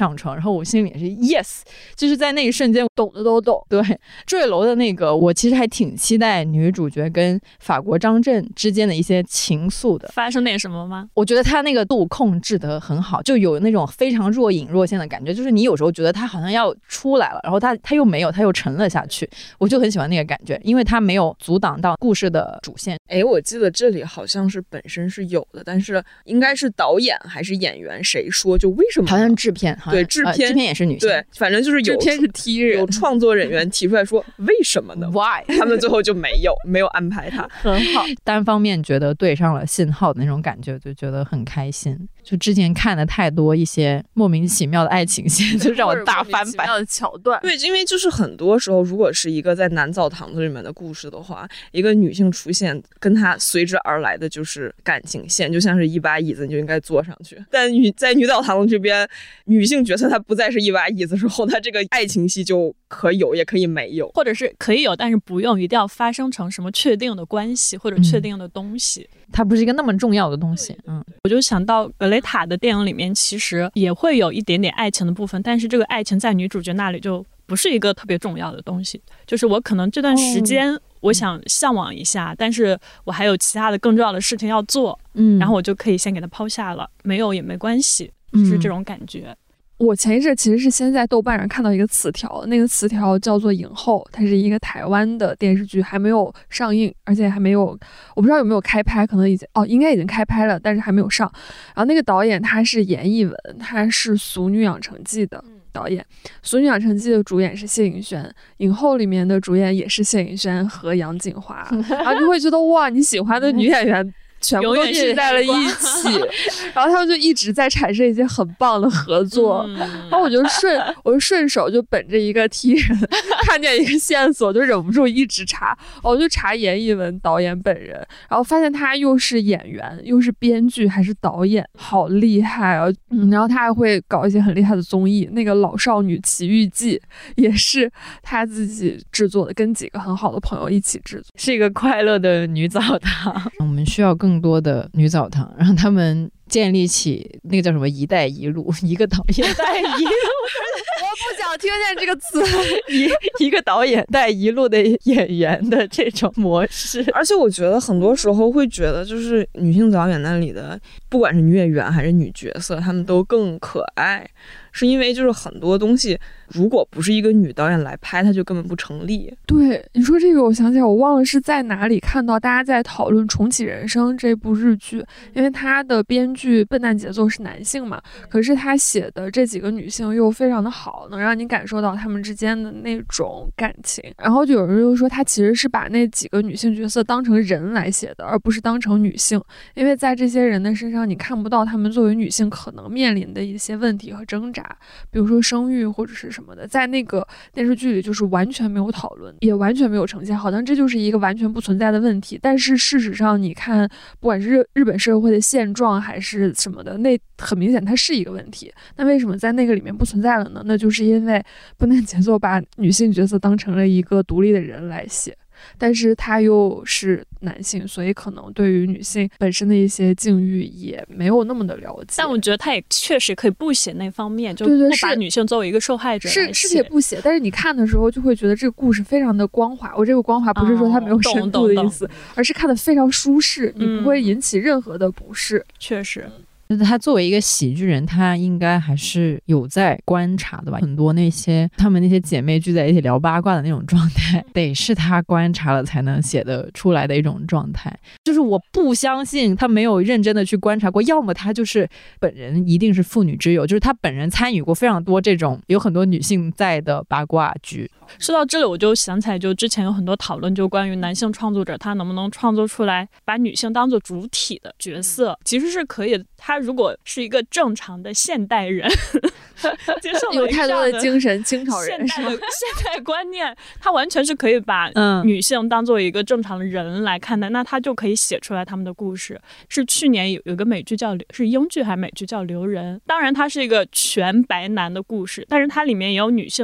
Speaker 1: 上床，然后我心里也是 yes， 就是在那一瞬间
Speaker 3: 懂的都懂。
Speaker 1: 对，坠楼的那个我其实还挺期待女主角跟法国张震之间的一些情愫的。
Speaker 4: 发生点什么吗？
Speaker 1: 我觉得他那个度控制得很好，就有那种非常若隐若现的感觉，就是你有时候觉得他好像要出来了，然后他又没有，他又沉了下去，我就很喜欢那个感觉，因为他没有阻挡到故事的主线。
Speaker 2: 我记得这里好像是本身是有的，但是应该是导演还是演员谁说就为什么？
Speaker 1: 好像制片，
Speaker 2: 对，制片
Speaker 1: 也是女性，
Speaker 2: 对，反正就是有
Speaker 3: 制片是 T 人，
Speaker 2: 有创作人员提出来说为什么呢
Speaker 1: ？Why？
Speaker 2: 他们最后就没有安排他，
Speaker 3: 很好。
Speaker 1: 单方面觉得对上了信号的那种感觉，就觉得很开心。就之前看的太多一些莫名其妙的爱情线，就让我大翻白
Speaker 3: 的桥段。
Speaker 2: 对，因为就是很多时候，如果是一个在男澡堂子里面的故事的话，一个女性出现，跟她随之而来的就是感情线，就像是一把椅子，你就应该坐上去。但在女澡堂子这边，女性角色她不再是一把椅子之后，她这个爱情戏就可有也可以没有，
Speaker 4: 或者是可以有，但是不用一定要发生成什么确定的关系或者确定的东西。
Speaker 1: 它不是一个那么重要的东西。
Speaker 4: 我就想到格雷塔的电影里面其实也会有一点点爱情的部分，但是这个爱情在女主角那里就不是一个特别重要的东西，就是我可能这段时间我想向往一下，但是我还有其他的更重要的事情要做，然后我就可以先给它抛下了，没有也没关系，是这种感觉。
Speaker 3: 我前一阵其实是先在豆瓣上看到一个词条，那个词条叫做影后，它是一个台湾的电视剧，还没有上映，而且还没有，我不知道有没有开拍，可能应该已经开拍了，但是还没有上。然后那个导演他是严艺文，他是《俗女养成记》的导演，俗女养成记》的主演是谢盈萱，影后里面的主演也是谢盈萱和杨锦华，然后你会觉得哇，你喜欢的女演员全部都聚在了一起，然后他们就一直在产生一些很棒的合作，然后我就顺手就本着一个T人看见一个线索，就忍不住一直查，我就查严艺文导演本人，然后发现他又是演员又是编剧还是导演，好厉害啊！然后他还会搞一些很厉害的综艺，那个《老少女奇遇记》也是他自己制作的，跟几个很好的朋友一起制作，
Speaker 1: 是一个快乐的女澡堂。我们需要更多的女澡堂，让他们建立起那个叫什么一带一路，一个导演带一路。
Speaker 3: 我不想听见这个词，
Speaker 1: 一个导演带一路的演员的这种模式。
Speaker 2: 而且我觉得很多时候会觉得，就是女性导演那里的，不管是女演员还是女角色，她们都更可爱。是因为就是很多东西如果不是一个女导演来拍，它就根本不成立。
Speaker 3: 对，你说这个我想起来，我忘了是在哪里看到大家在讨论《重启人生》这部日剧，因为他的编剧笨蛋节奏是男性嘛，可是他写的这几个女性又非常的好，能让你感受到她们之间的那种感情。然后就有人就说他其实是把那几个女性角色当成人来写的，而不是当成女性，因为在这些人的身上你看不到她们作为女性可能面临的一些问题和挣扎，比如说生育或者是什么的，在那个电视剧里就是完全没有讨论，也完全没有呈现，好像这就是一个完全不存在的问题。但是事实上你看，不管是日本社会的现状还是什么的，那很明显它是一个问题。那为什么在那个里面不存在了呢？那就是因为笨蛋节奏把女性角色当成了一个独立的人来写，但是他又是男性，所以可能对于女性本身的一些境遇也没有那么的了解。
Speaker 4: 但我觉得他也确实可以不写那方面，就不把女性作为一个受害者来写。
Speaker 3: 是可以不写，但是你看的时候就会觉得这个故事非常的光滑。我这个光滑不是说它没有深度的意思，而是看得非常舒适，你不会引起任何的不适。
Speaker 4: 确实。
Speaker 1: 他作为一个喜剧人，他应该还是有在观察的吧。很多他们那些姐妹聚在一起聊八卦的那种状态，得是他观察了才能写得出来的一种状态。就是我不相信他没有认真的去观察过，要么他就是本人一定是妇女之友，就是他本人参与过非常多这种有很多女性在的八卦剧。
Speaker 4: 说到这里我就想起来，就之前有很多讨论，就关于男性创作者他能不能创作出来把女性当作主体的角色，其实是可以的。他如果是一个正常的现代人接受
Speaker 3: 有太多的精神清朝人
Speaker 4: 现代观念，他完全是可以把女性当做一个正常的人来看待，那他就可以写出来他们的故事。是去年有个美剧是英剧还是美剧叫《留人》，当然它是一个全白男的故事，但是它里面也有女性的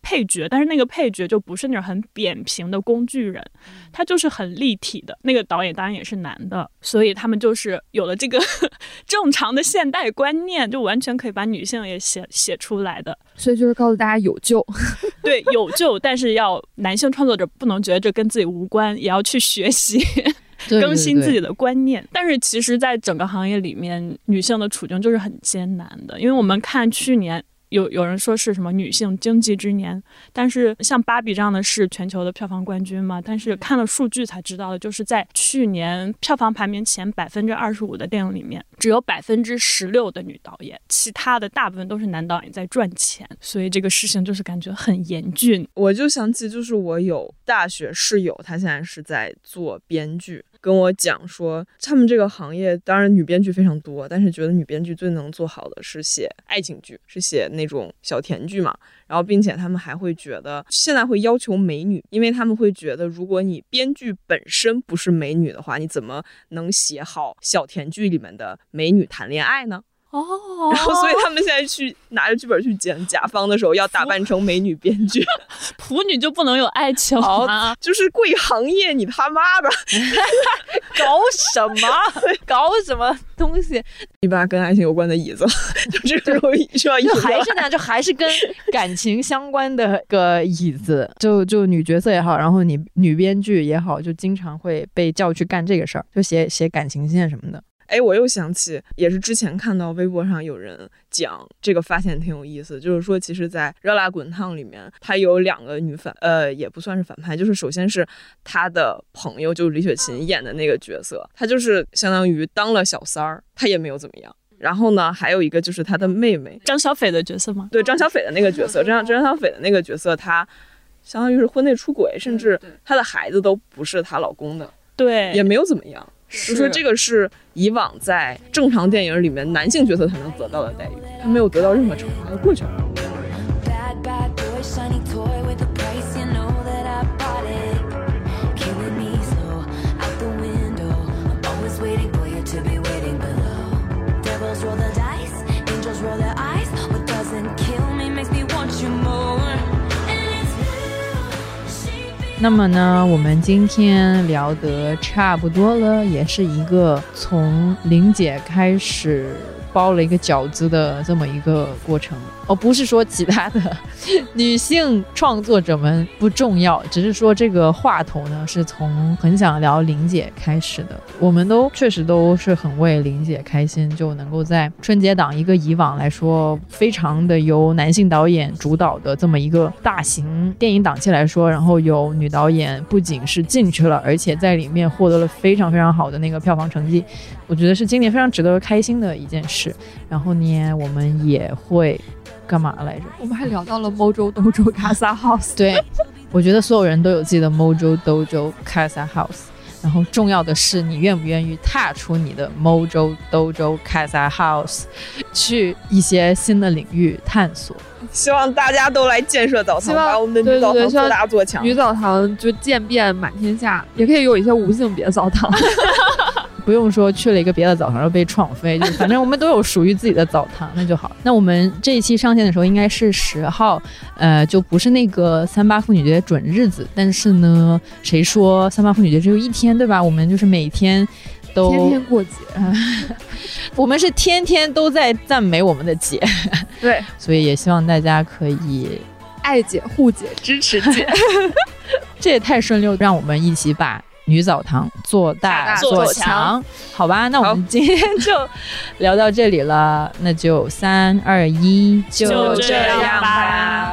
Speaker 4: 配角，但是那个配角就不是那种很扁平的工具人，他就是很立体的。那个导演当然也是男的，所以他们就是有了这个正常的现代观念，就完全可以把女性也写出来的。
Speaker 3: 所以就是告诉大家有救。
Speaker 4: 对，有救，但是要男性创作者不能觉得这跟自己无关，也要去学习更新自己的观念。但是其实在整个行业里面，女性的处境就是很艰难的，因为我们看去年有人说是什么女性经济之年，但是像芭比这样的是全球的票房冠军嘛，但是看了数据才知道的，就是在去年票房排名前25%的电影里面，只有16%的女导演，其他的大部分都是男导演在赚钱，所以这个事情就是感觉很严峻。
Speaker 2: 我就想起就是我有大学室友，他现在是在做编剧，跟我讲说他们这个行业当然女编剧非常多，但是觉得女编剧最能做好的是写爱情剧，是写那种小甜剧嘛，然后并且他们还会觉得现在会要求美女，因为他们会觉得如果你编剧本身不是美女的话，你怎么能写好小甜剧里面的美女谈恋爱呢？然后所以他们现在去拿着剧本去剪甲方的时候要打扮成美女编剧。
Speaker 4: 腐女就不能有爱情吗？
Speaker 2: 就是贵行业，你他妈的
Speaker 1: 搞什么搞什么东西？
Speaker 2: 一般跟爱情有关的椅子，就这个时候需要椅子，
Speaker 1: 还是那样，就还是跟感情相关的个椅子，就女角色也好，然后你女编剧也好，就经常会被叫去干这个事儿，就写感情线什么的。
Speaker 2: 我又想起，也是之前看到微博上有人讲这个发现挺有意思，就是说其实在热辣滚烫里面，他有2个女反也不算是反派，就是首先是他的朋友，就是李雪琴演的那个角色，他就是相当于当了小三儿，他也没有怎么样。然后呢，还有一个就是他的妹妹
Speaker 4: 张小斐的角色吗？
Speaker 2: 对，张小斐的那个角色，张小斐的那个角色，他相当于是婚内出轨，甚至他的孩子都不是她老公的，
Speaker 4: 对，
Speaker 2: 也没有怎么样。就说这个是以往在正常电影里面男性角色才能得到的待遇，他没有得到任何惩罚，就过去了。
Speaker 1: 那么呢，我们今天聊得差不多了，也是一个从玲姐开始包了一个饺子的这么一个过程。不是说其他的女性创作者们不重要，只是说这个话头呢是从很想聊玲姐开始的。我们都确实都是很为玲姐开心，就能够在春节档一个以往来说非常的由男性导演主导的这么一个大型电影档期来说，然后有女导演不仅是进去了，而且在里面获得了非常非常好的那个票房成绩，我觉得是今年非常值得开心的一件事。然后呢，我们也会干嘛来着？
Speaker 3: 我们还聊到了 Mojo Dojo Casa House。
Speaker 1: 对，我觉得所有人都有自己的 Mojo Dojo Casa House， 然后重要的是你愿不愿意踏出你的 Mojo Dojo Casa House 去一些新的领域探索。
Speaker 2: 希望大家都来建设澡堂，把我们的女澡堂做大做强。
Speaker 3: 女澡堂就渐变满天下，也可以有一些无性别澡堂。
Speaker 1: 不用说去了一个别的澡堂又被创飞，就反正我们都有属于自己的澡堂，那就好。那我们这一期上线的时候应该是10号，就不是那个38妇女节准日子，但是呢，谁说38妇女节只有一天，对吧？我们就是每天都
Speaker 3: 天天过节，
Speaker 1: 我们是天天都在赞美我们的姐。
Speaker 3: 对，
Speaker 1: 所以也希望大家可以
Speaker 3: 爱姐护姐支持姐。
Speaker 1: 这也太顺溜，让我们一起把女澡堂做大做强，好吧？那我们今天就聊到这里了，那就3、2、1，
Speaker 4: 就这样吧。